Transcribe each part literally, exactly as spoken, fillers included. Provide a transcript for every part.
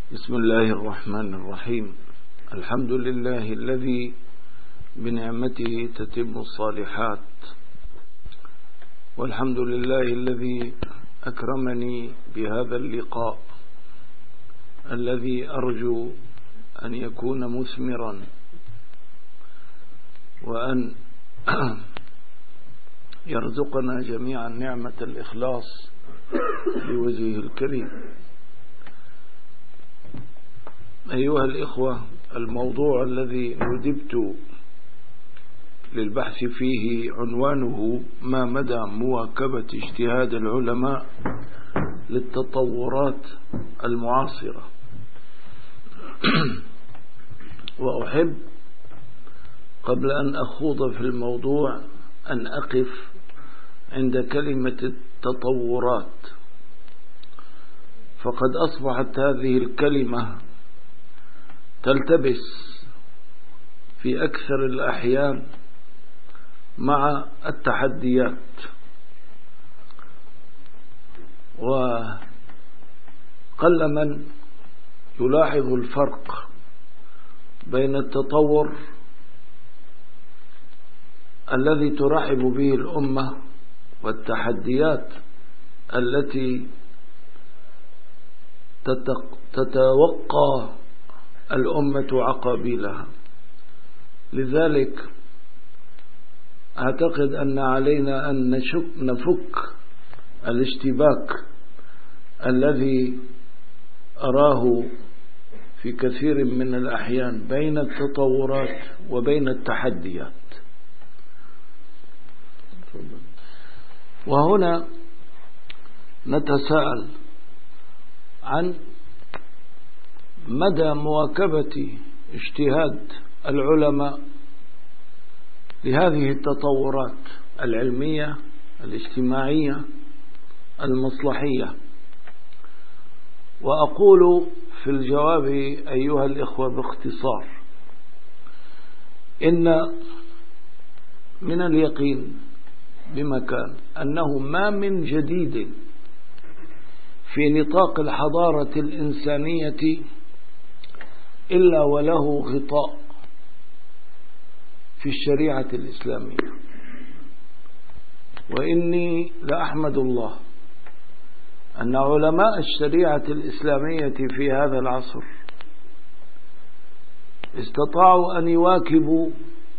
بسم الله الرحمن الرحيم. الحمد لله الذي بنعمته تتم الصالحات، والحمد لله الذي أكرمني بهذا اللقاء الذي أرجو أن يكون مثمرا، وأن يرزقنا جميعا نعمة الإخلاص لوجهه الكريم. أيها الإخوة، الموضوع الذي ندبت للبحث فيه عنوانه ما مدى مواكبة اجتهاد العلماء للتطورات المعاصرة. وأحب قبل أن أخوض في الموضوع أن أقف عند كلمة التطورات، فقد أصبحت هذه الكلمة تلتبس في أكثر الأحيان مع التحديات، وقل من يلاحظ الفرق بين التطور الذي ترحب به الأمة والتحديات التي تتوقع الأمة عقابيلها. لذلك أعتقد أن علينا أن نفك الاشتباك الذي أراه في كثير من الأحيان بين التطورات وبين التحديات. وهنا نتساءل عن مدى مواكبة اجتهاد العلماء لهذه التطورات العلمية الاجتماعية المصلحية. وأقول في الجواب أيها الإخوة باختصار إن من اليقين بمكان أنه ما من جديد في نطاق الحضارة الإنسانية إلا وله غطاء في الشريعة الإسلامية. وإني لأحمد الله أن علماء الشريعة الإسلامية في هذا العصر استطاعوا أن يواكبوا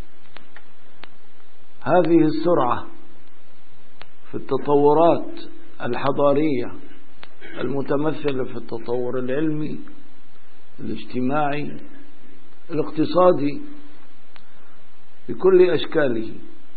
هذه السرعة في التطورات الحضارية المتمثلة في التطور العلمي الاجتماعي الاقتصادي بكل أشكاله.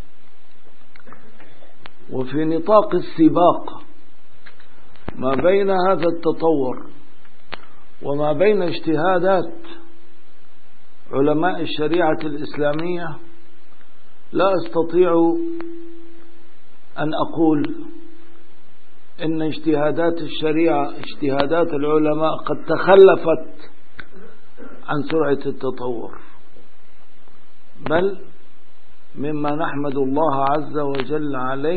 وفي نطاق السباق ما بين هذا التطور وما بين اجتهادات علماء الشريعة الإسلامية لا أستطيع أن أقول إن اجتهادات الشريعة اجتهادات العلماء قد تخلفت عن سرعة التطور، بل مما نحمد الله عز وجل عليه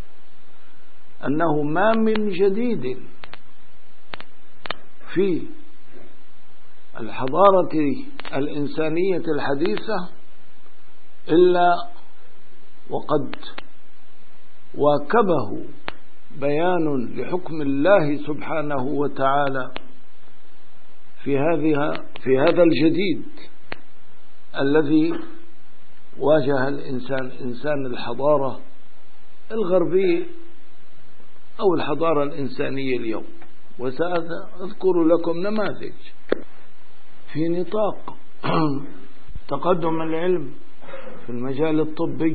أنه ما من جديد في الحضارة الإنسانية الحديثة إلا وقد واكبه بيان لحكم الله سبحانه وتعالى في هذه في هذا الجديد الذي واجه الإنسان إنسان الحضارة الغربية أو الحضارة الإنسانية اليوم. وسأذكر لكم نماذج في نطاق تقدم العلم في المجال الطبي.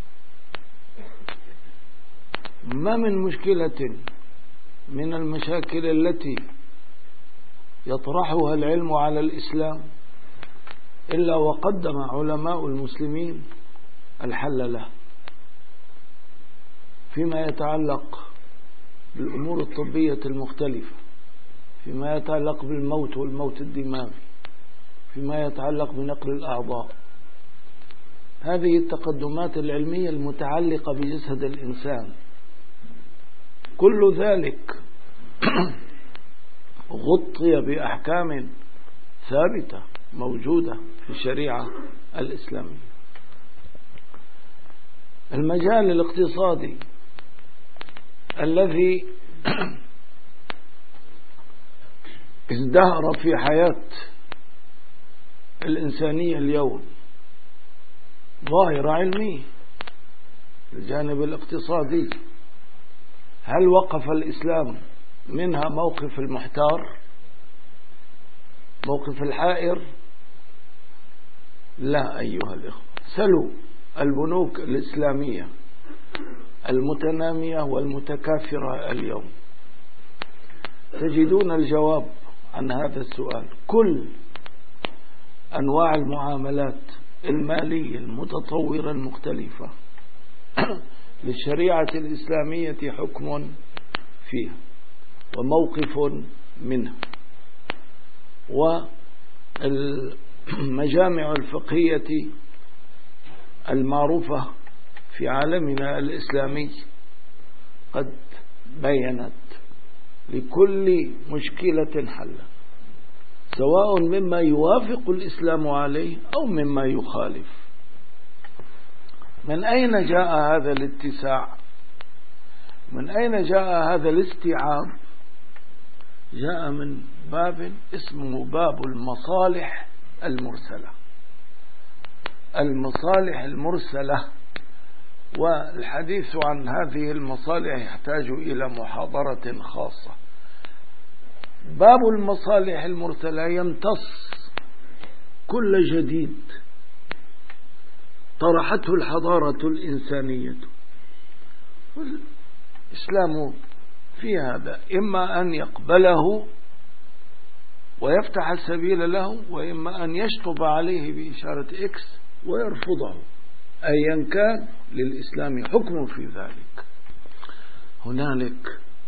ما من مشكلة من المشاكل التي يطرحها العلم على الإسلام إلا وقدم علماء المسلمين الحل له، فيما يتعلق بالأمور الطبية المختلفة، فيما يتعلق بالموت والموت الدماغي، فيما يتعلق بنقل الأعضاء. هذه التقدمات العلمية المتعلقة بجسد الإنسان كل ذلك غطي بأحكام ثابتة موجودة في الشريعة الإسلامية. المجال الاقتصادي الذي ازدهر في حياة الإنسانية اليوم ظاهرة علمية. الجانب الاقتصادي، هل وقف الإسلام منها موقف المحتار، موقف الحائر؟ لا أيها الإخوة، سلوا البنوك الإسلامية المتنامية والمتكاثرة اليوم تجدون الجواب عن هذا السؤال. كل أنواع المعاملات المالية المتطورة المختلفة للشريعة الإسلامية حكم فيها وموقف منها، والمجامع الفقهية المعروفة في عالمنا الإسلامي قد بيّنت لكل مشكلة حلا، سواء مما يوافق الإسلام عليه أو مما يخالف. من أين جاء هذا الاتساع؟ من أين جاء هذا الاستيعاب؟ جاء من باب اسمه باب المصالح المرسلة. المصالح المرسلة، والحديث عن هذه المصالح يحتاج إلى محاضرة خاصة. باب المصالح المرسلة يمتص كل جديد طرحته الحضارة الإنسانية، والإسلام في هذا إما أن يقبله ويفتح السبيل له، وإما أن يشطب عليه بإشارة إكس ويرفضه. أيا كان للإسلام حكم في ذلك. هنالك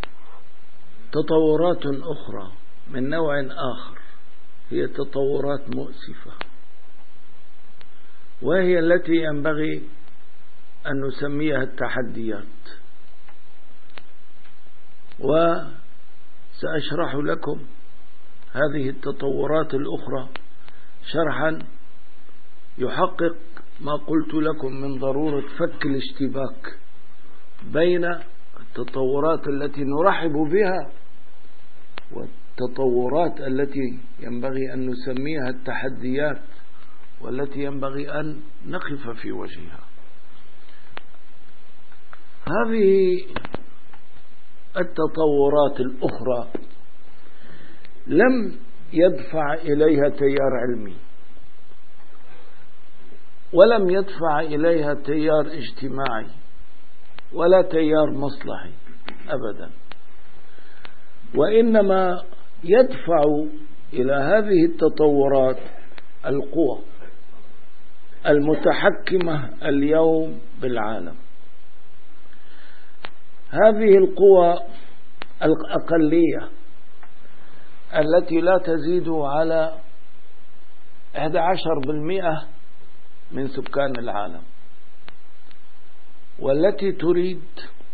تطورات أخرى من نوع آخر، هي تطورات مؤسفة، وهي التي ينبغي أن نسميها التحديات. وسأشرح لكم هذه التطورات الأخرى شرحا يحقق ما قلت لكم من ضرورة فك الاشتباك بين التطورات التي نرحب بها والتطورات التي ينبغي أن نسميها التحديات، والتي ينبغي أن نقف في وجهها. هذه التطورات الأخرى لم يدفع إليها تيار علمي، ولم يدفع إليها تيار اجتماعي، ولا تيار مصلحي أبدا، وإنما يدفع إلى هذه التطورات القوى المتحكمة اليوم بالعالم. هذه القوى الأقلية التي لا تزيد على إحدى عشر بالمئة من سكان العالم، والتي تريد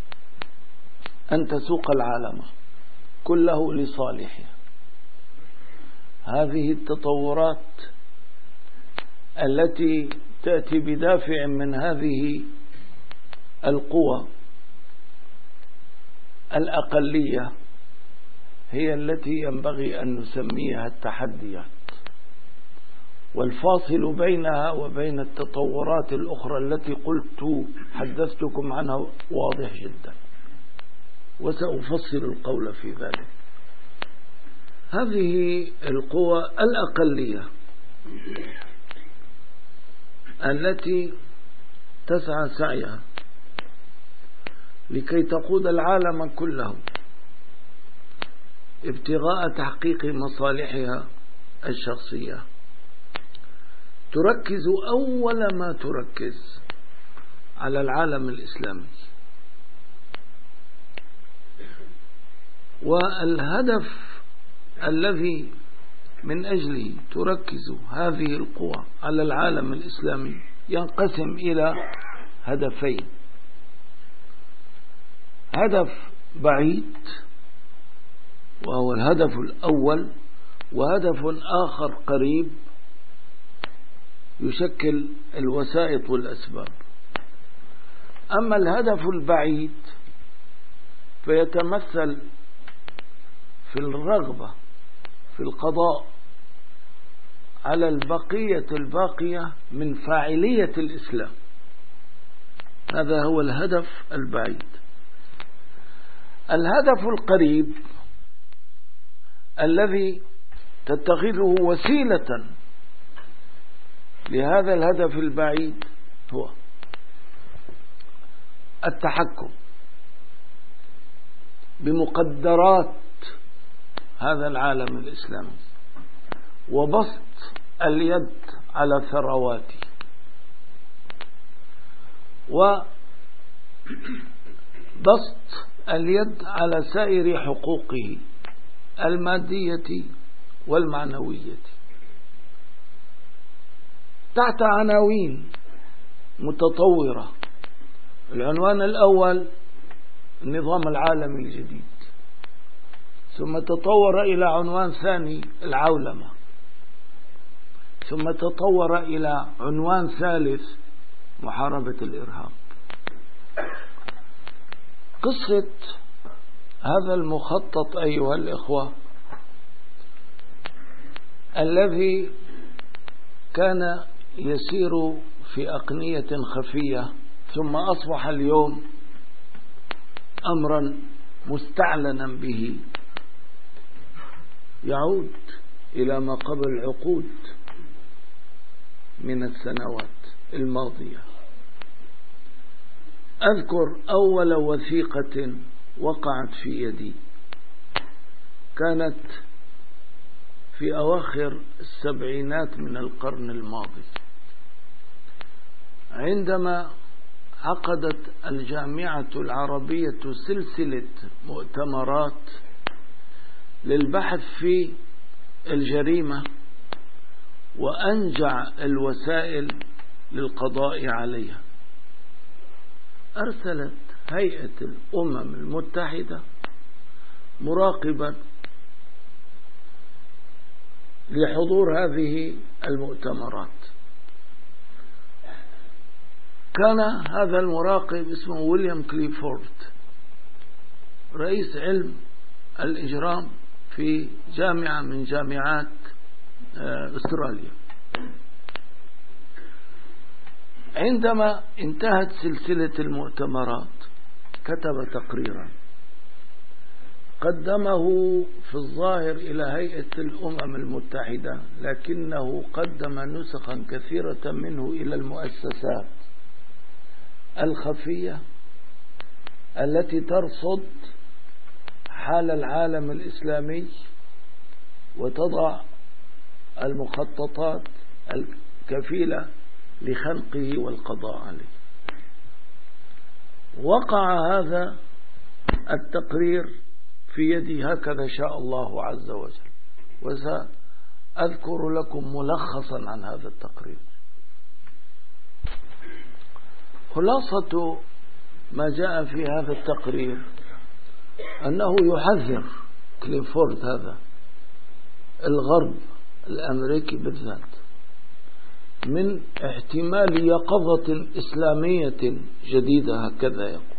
أن تسوق العالم كله لصالحها. هذه التطورات التي تأتي بدافع من هذه القوى الأقلية هي التي ينبغي أن نسميها التحديات. والفاصل بينها وبين التطورات الأخرى التي قلت حدثتكم عنها واضح جدا، وسأفصل القول في ذلك. هذه القوى الأقلية التي تسعى سعيها لكي تقود العالم كله ابتغاء تحقيق مصالحها الشخصية، تركز أول ما تركز على العالم الإسلامي. والهدف الذي من أجله تركز هذه القوى على العالم الإسلامي ينقسم إلى هدفين: هدف بعيد وهو الهدف الأول، وهدف آخر قريب يشكل الوسائط والأسباب. أما الهدف البعيد فيتمثل في الرغبة في القضاء على البقية الباقية من فاعلية الإسلام. هذا هو الهدف البعيد. الهدف القريب الذي تتخذه وسيلة لهذا الهدف البعيد هو التحكم بمقدرات هذا العالم الإسلامي، وبسط اليد على ثرواته، وبسط اليد على سائر حقوقه المادية والمعنوية تحت عناوين متطورة. العنوان الأول النظام العالمي الجديد، ثم تطور إلى عنوان ثاني العولمة، ثم تطور إلى عنوان ثالث محاربة الإرهاب. قصة هذا المخطط أيها الإخوة الذي كان يسير في أقنية خفية ثم أصبح اليوم أمرا مستعلنا به، يعود إلى ما قبل عقود من السنوات الماضية. أذكر أول وثيقة وقعت في يدي كانت في أواخر السبعينات من القرن الماضي، عندما عقدت الجامعة العربية سلسلة مؤتمرات للبحث في الجريمة وأنجع الوسائل للقضاء عليها. أرسلت هيئة الأمم المتحدة مراقبا لحضور هذه المؤتمرات. كان هذا المراقب اسمه ويليام كليفورد، رئيس علم الإجرام في جامعة من جامعات أستراليا. عندما انتهت سلسلة المؤتمرات كتب تقريرا قدمه في الظاهر إلى هيئة الأمم المتحدة، لكنه قدم نسخا كثيرة منه إلى المؤسسات الخفية التي ترصد حال العالم الإسلامي وتضع المخططات الكفيلة لخنقه والقضاء عليه. وقع هذا التقرير في يدي هكذا شاء الله عز وجل، وسأذكر لكم ملخصا عن هذا التقرير. خلاصة ما جاء في هذا التقرير أنه يحذر كليفورد هذا الغرب الأمريكي بالذات من احتمال يقظة إسلامية جديدة، هكذا يقول.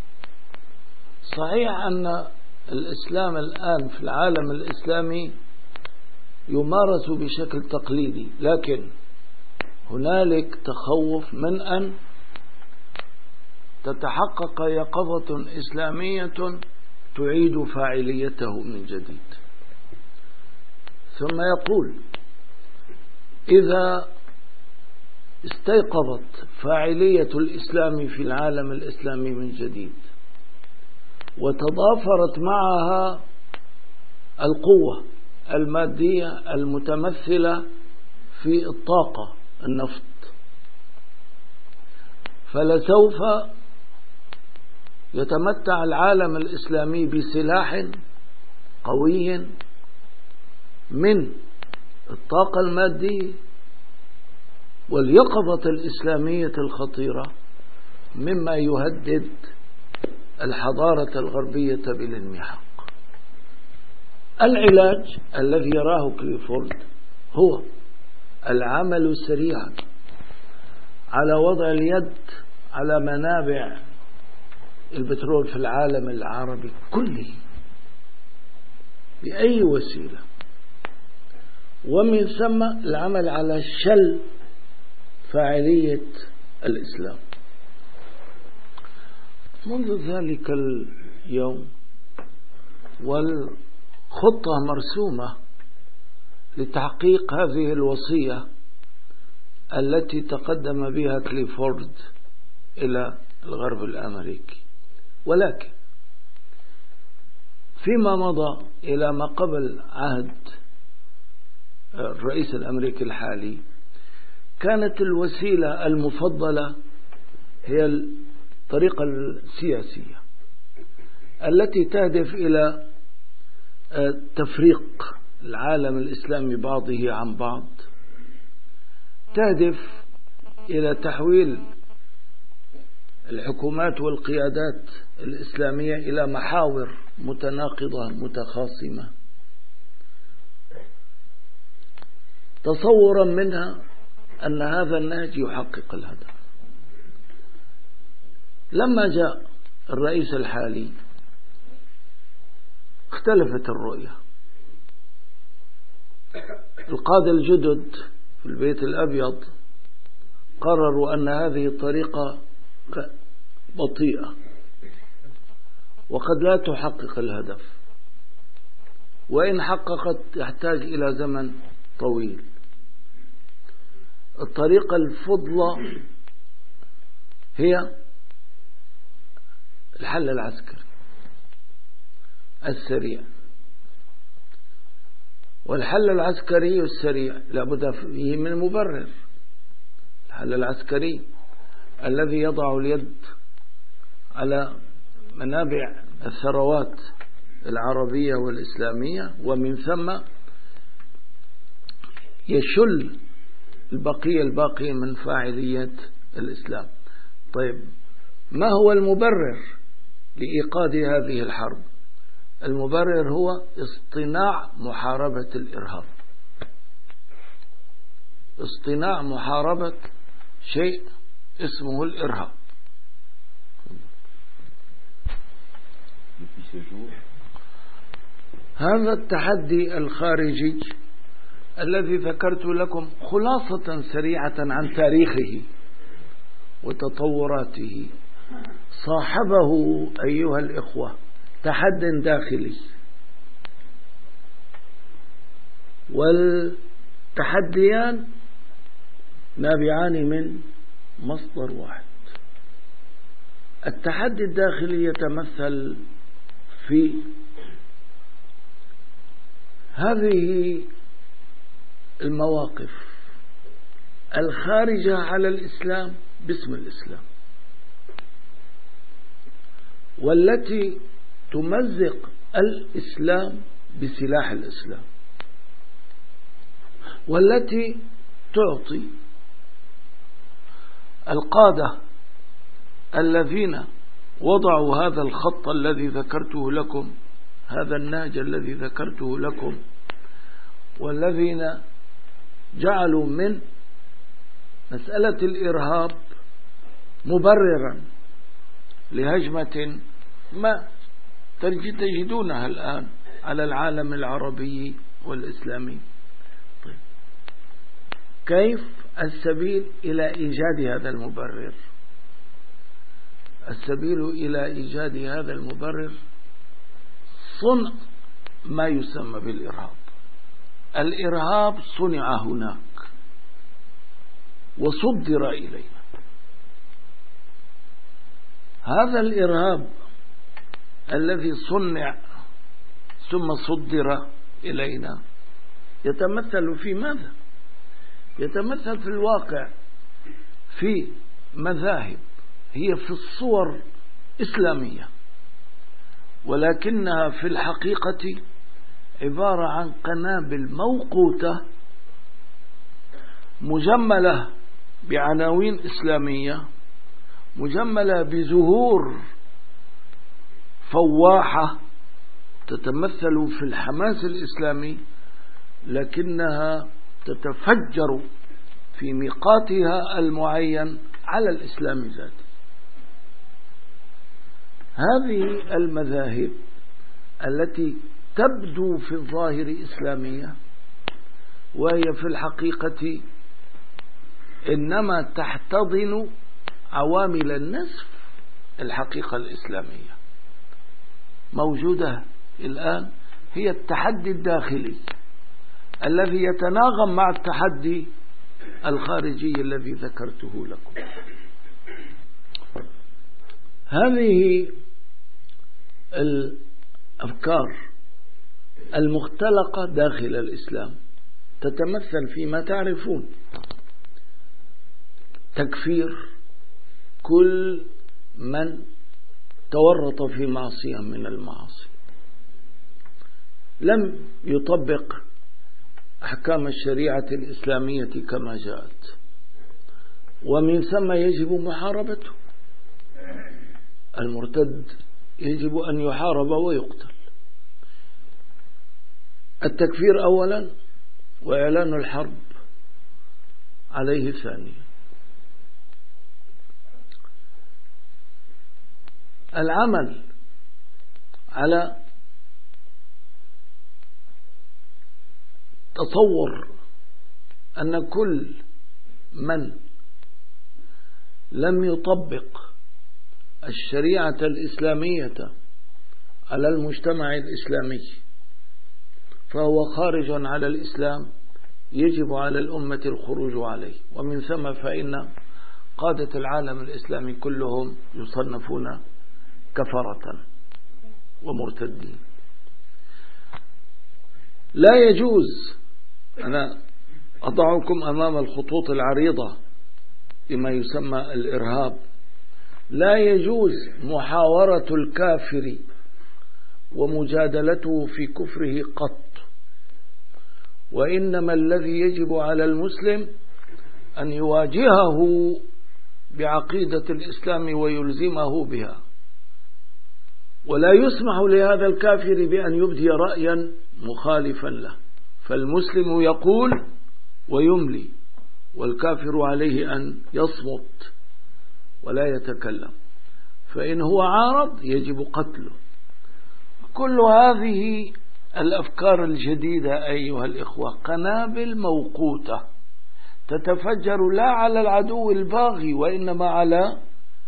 صحيح أن الإسلام الآن في العالم الإسلامي يمارس بشكل تقليدي، لكن هنالك تخوف من أن تتحقق يقظة إسلامية تعيد فاعليته من جديد. ثم يقول: إذا استيقظت فاعلية الإسلام في العالم الإسلامي من جديد وتضافرت معها القوة المادية المتمثلة في الطاقة النفط، فلسوف يتمتع العالم الإسلامي بسلاح قوي من الطاقة المادية واليقظة الإسلامية الخطيرة مما يهدد الحضارة الغربية بالانمحاق. العلاج الذي يراه كليفورد هو العمل سريعا على وضع اليد على منابع البترول في العالم العربي كله بأي وسيلة، ومن ثم العمل على شل فاعلية الإسلام. منذ ذلك اليوم والخطة مرسومة لتحقيق هذه الوصية التي تقدم بها كليفورد إلى الغرب الأمريكي. ولكن فيما مضى إلى ما قبل عهد الرئيس الأمريكي الحالي كانت الوسيلة المفضلة هي الطريقة السياسية التي تهدف إلى تفريق العالم الإسلامي بعضه عن بعض، تهدف إلى تحويل الحكومات والقيادات الإسلامية إلى محاور متناقضة متخاصمة، تصورا منها أن هذا النهج يحقق الهدف. لما جاء الرئيس الحالي اختلفت الرؤية. القادة الجدد في البيت الأبيض قرروا أن هذه الطريقة بطيئة وقد لا تحقق الهدف، وإن حققت يحتاج إلى زمن طويل. الطريقة الفضلى هي الحل العسكري السريع، والحل العسكري السريع لابد فيه من مبرر. الحل العسكري الذي يضع اليد على منابع الثروات العربية والإسلامية ومن ثم يشل البقية الباقية من فاعلية الإسلام. طيب، ما هو المبرر لإيقاد هذه الحرب؟ المبرر هو اصطناع محاربة الإرهاب، اصطناع محاربة شيء اسمه الإرهاب. هذا التحدي الخارجي الذي ذكرت لكم خلاصة سريعة عن تاريخه وتطوراته صاحبه أيها الإخوة تحد داخلي، والتحديان نابعان من مصدر واحد. التحدي الداخلي يتمثل في هذه المواقف الخارجة على الإسلام باسم الإسلام، والتي تمزق الإسلام بسلاح الإسلام، والتي تعطي القادة الذين وضعوا هذا الخط الذي ذكرته لكم، هذا النهج الذي ذكرته لكم، والذين جعلوا من مسألة الإرهاب مبررا لهجمة ما تجدونها الآن على العالم العربي والإسلامي. طيب، كيف السبيل إلى إيجاد هذا المبرر؟ السبيل إلى إيجاد هذا المبرر صنع ما يسمى بالإرهاب. الإرهاب صنع هناك وصدر إلينا. هذا الإرهاب الذي صنع ثم صدر إلينا يتمثل في ماذا؟ يتمثل في الواقع في مذاهب هي في الصور إسلامية، ولكنها في الحقيقة عبارة عن قنابل موقوتة مجملة بعناوين إسلامية، مجملة بزهور فواحة تتمثل في الحماس الإسلامي، لكنها تتفجر في ميقاتها المعين على الإسلام ذاته. هذه المذاهب التي تبدو في الظاهر إسلامية وهي في الحقيقة إنما تحتضن عوامل النسف الحقيقة الإسلامية موجودة الآن، هي التحدي الداخلي الذي يتناغم مع التحدي الخارجي الذي ذكرته لكم. هذه الأفكار المختلقة داخل الإسلام تتمثل فيما تعرفون: تكفير كل من تورط في معصية من المعاصي، لم يطبق أحكام الشريعة الإسلامية كما جاءت، ومن ثم يجب محاربته. المرتد يجب أن يحارب ويقتل. التكفير أولا، وإعلان الحرب عليه ثانيا. العمل على تصور أن كل من لم يطبق الشريعة الإسلامية على المجتمع الإسلامي فهو خارج على الإسلام، يجب على الأمة الخروج عليه. ومن ثم فإن قادة العالم الإسلامي كلهم يصنفون كفرة ومرتدين. لا يجوز، أنا أضعكم أمام الخطوط العريضة لما يسمى الإرهاب، لا يجوز محاورة الكافر ومجادلته في كفره قط، وإنما الذي يجب على المسلم أن يواجهه بعقيدة الإسلام ويلزمه بها، ولا يسمح لهذا الكافر بأن يبدي رأيا مخالفا له، فالمسلم يقول ويملي، والكافر عليه أن يصمت ولا يتكلم، فإن هو عارض يجب قتله. كل هذه الأفكار الجديدة أيها الإخوة قنابل موقوتة تتفجر لا على العدو الباغي، وإنما على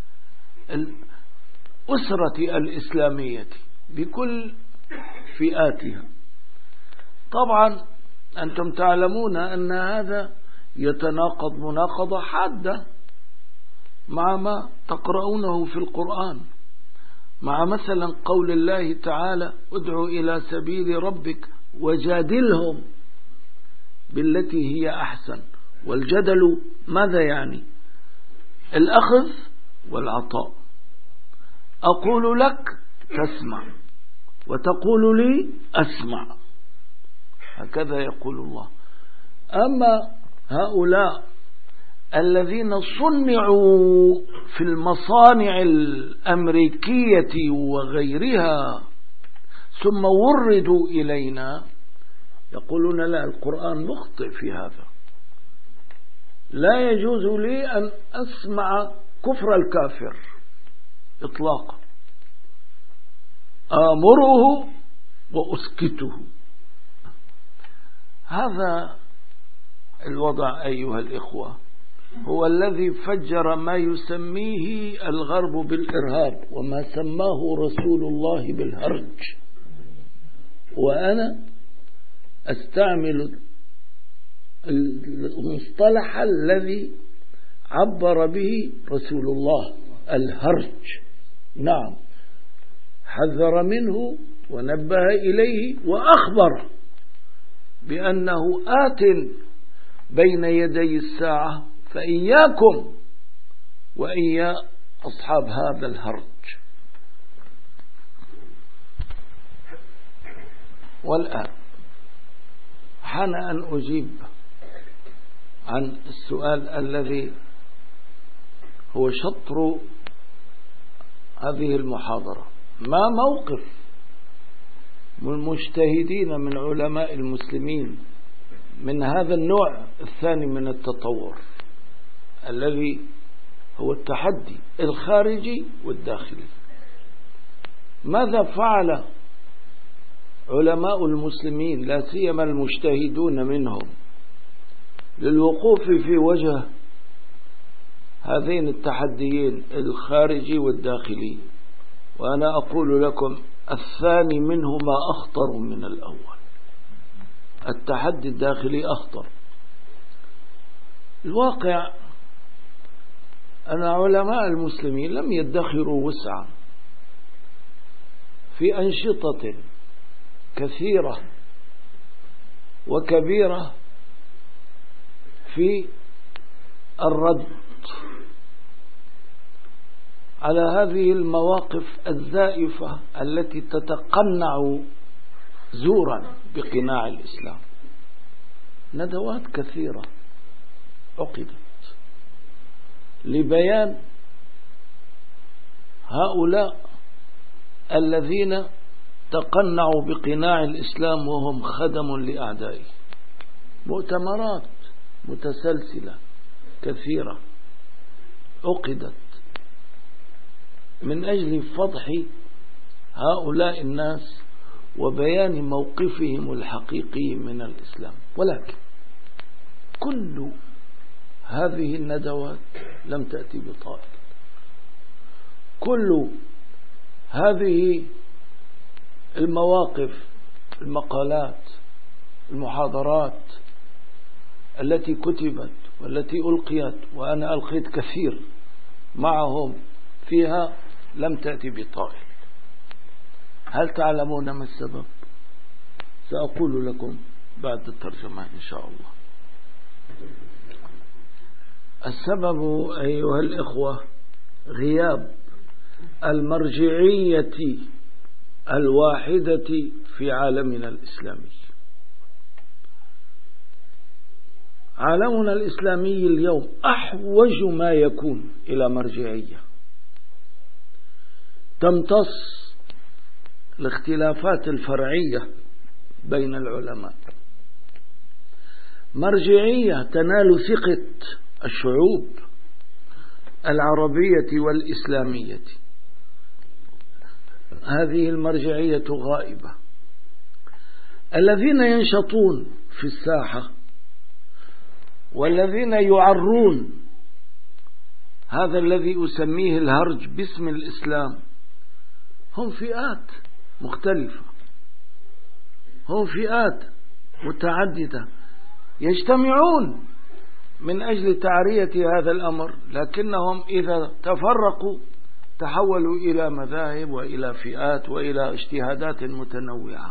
الأسرة الإسلامية بكل فئاتها. طبعا أنتم تعلمون أن هذا يتناقض مناقضة حادة مع ما تقرؤونه في القرآن، مع مثلا قول الله تعالى: ادع إلى سبيل ربك وجادلهم بالتي هي أحسن. والجدل ماذا يعني؟ الأخذ والعطاء. أقول لك تسمع وتقول لي أسمع، هكذا يقول الله. أما هؤلاء الذين صنعوا في المصانع الأمريكية وغيرها ثم وردوا إلينا يقولون لا، القرآن مخطئ في هذا، لا يجوز لي أن أسمع كفر الكافر إطلاقا، آمره وأسكته. هذا الوضع أيها الإخوة هو الذي فجر ما يسميه الغرب بالإرهاب وما سماه رسول الله بالهرج، وأنا أستعمل المصطلح الذي عبر به رسول الله: الهرج. نعم، حذر منه ونبه إليه وأخبر بأنه آت بين يدي الساعة، فإياكم وإيا أصحاب هذا الهرج. والآن حان أن أجيب عن السؤال الذي هو شطر هذه المحاضرة: ما موقف مجتهدين من علماء المسلمين من هذا النوع الثاني من التطور الذي هو التحدي الخارجي والداخلي. ماذا فعل علماء المسلمين لا سيما المجتهدون منهم للوقوف في وجه هذين التحديين الخارجي والداخلي؟ وأنا أقول لكم الثاني منهما أخطر من الأول. التحدي الداخلي أخطر. الواقع أن علماء المسلمين لم يدخروا وسعا في أنشطة كثيرة وكبيرة في الرد على هذه المواقف الزائفة التي تتقنع زورا بقناع الإسلام. ندوات كثيرة عقدت لبيان هؤلاء الذين تقنعوا بقناع الإسلام وهم خدم لأعدائه. مؤتمرات متسلسلة كثيرة عقدت من أجل فضح هؤلاء الناس وبيان موقفهم الحقيقي من الإسلام. ولكن كل هذه الندوات لم تأتي بطائل. كل هذه المواقف، المقالات، المحاضرات التي كتبت والتي ألقيت، وأنا ألقيت كثير معهم فيها، لم تأتي بطائل. هل تعلمون ما السبب؟ سأقول لكم بعد الترجمة إن شاء الله. السبب أيها الإخوة غياب المرجعية الواحدة في عالمنا الإسلامي. عالمنا الإسلامي اليوم أحوج ما يكون إلى مرجعية تمتص الاختلافات الفرعية بين العلماء، مرجعية تنال ثقة الشعوب العربية والإسلامية. هذه المرجعية غائبة. الذين ينشطون في الساحة والذين يعرون هذا الذي أسميه الهرج باسم الإسلام هم فئات مختلفة، هم فئات متعددة يجتمعون من أجل تعرية هذا الأمر، لكنهم إذا تفرقوا تحولوا إلى مذاهب وإلى فئات وإلى اجتهادات متنوعة.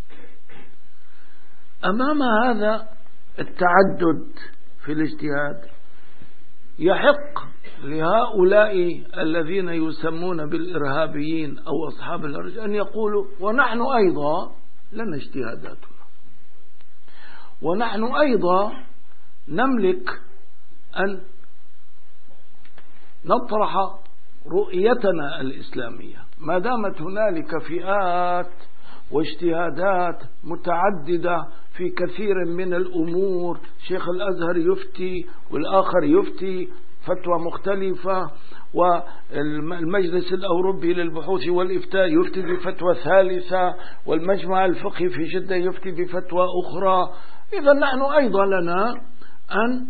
أمام هذا التعدد في الاجتهاد يحق لهؤلاء الذين يسمون بالإرهابيين أو أصحاب الهرج أن يقولوا ونحن أيضا لنا اجتهاداتنا، ونحن أيضا نملك أن نطرح رؤيتنا الإسلامية. ما دامت هنالك فئات واجتهادات متعددة في كثير من الأمور، شيخ الأزهر يفتي والآخر يفتي فتوى مختلفة، والمجلس الأوروبي للبحوث والإفتاء يفتي بفتوى ثالثة، والمجمع الفقهي في جدة يفتي بفتوى أخرى. إذا نحن أيضا لنا أن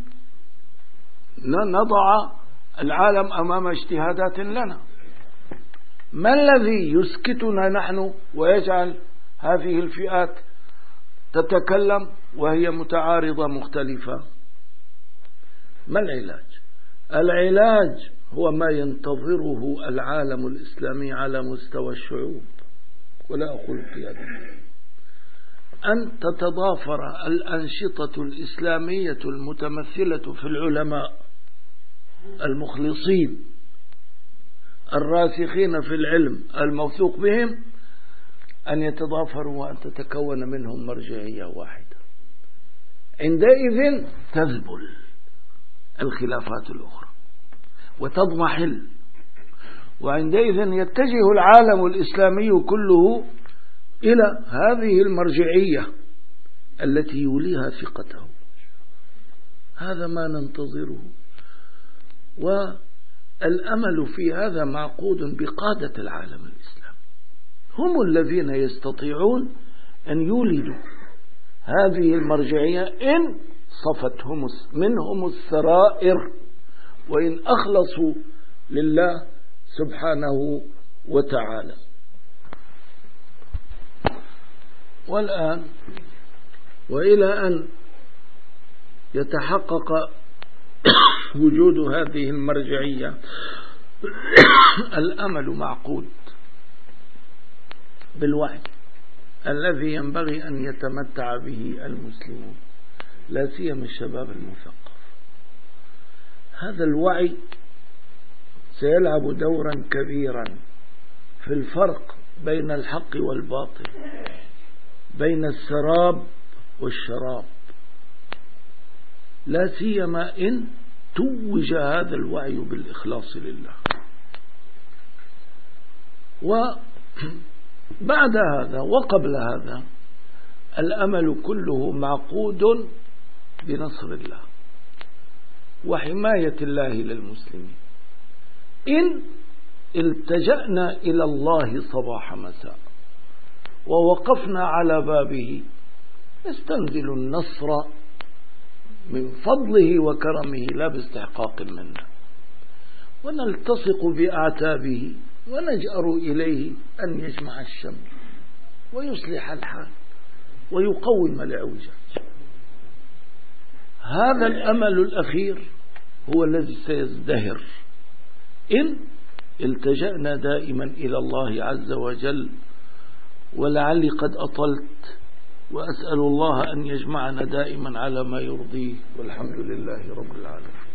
نضع العالم أمام اجتهادات لنا. ما الذي يسكتنا نحن ويجعل هذه الفئات تتكلم وهي متعارضة مختلفة؟ ما العلاج؟ العلاج هو ما ينتظره العالم الإسلامي على مستوى الشعوب، ولا أقول قيادة، أن تتضافر الأنشطة الإسلامية المتمثلة في العلماء المخلصين الراسخين في العلم الموثوق بهم، أن يتضافروا وأن تتكون منهم مرجعية واحدة. عندئذ تذبل الخلافات الأخرى وتضمحل، وعندئذ يتجه العالم الإسلامي كله إلى هذه المرجعية التي يوليها ثقته. هذا ما ننتظره، والأمل في هذا معقود بقادة العالم الإسلامي. هم الذين يستطيعون أن يولدوا هذه المرجعية إن صفتهم منهم السرائر، وإن أخلصوا لله سبحانه وتعالى. والآن وإلى أن يتحقق وجود هذه المرجعية الأمل معقود بالوعي الذي ينبغي أن يتمتع به المسلمون، لا سيما الشباب المثقف. هذا الوعي سيلعب دورا كبيرا في الفرق بين الحق والباطل، بين السراب والشراب، لا سيما إن توج هذا الوعي بالإخلاص لله. وبعد هذا وقبل هذا الأمل كله معقود بنصر الله وحماية الله للمسلمين إن التجأنا إلى الله صباح مساء ووقفنا على بابه يستنزل النصر من فضله وكرمه لا باستحقاق منا، ونلتصق بأعتابه ونجأر إليه أن يجمع الشمل ويصلح الحال ويقوم الإعوجاج. هذا الأمل الأخير هو الذي سيزدهر إن التجأنا دائما إلى الله عز وجل. ولعلي قد أطلت، وأسأل الله أن يجمعنا دائما على ما يرضيه، والحمد لله رب العالمين.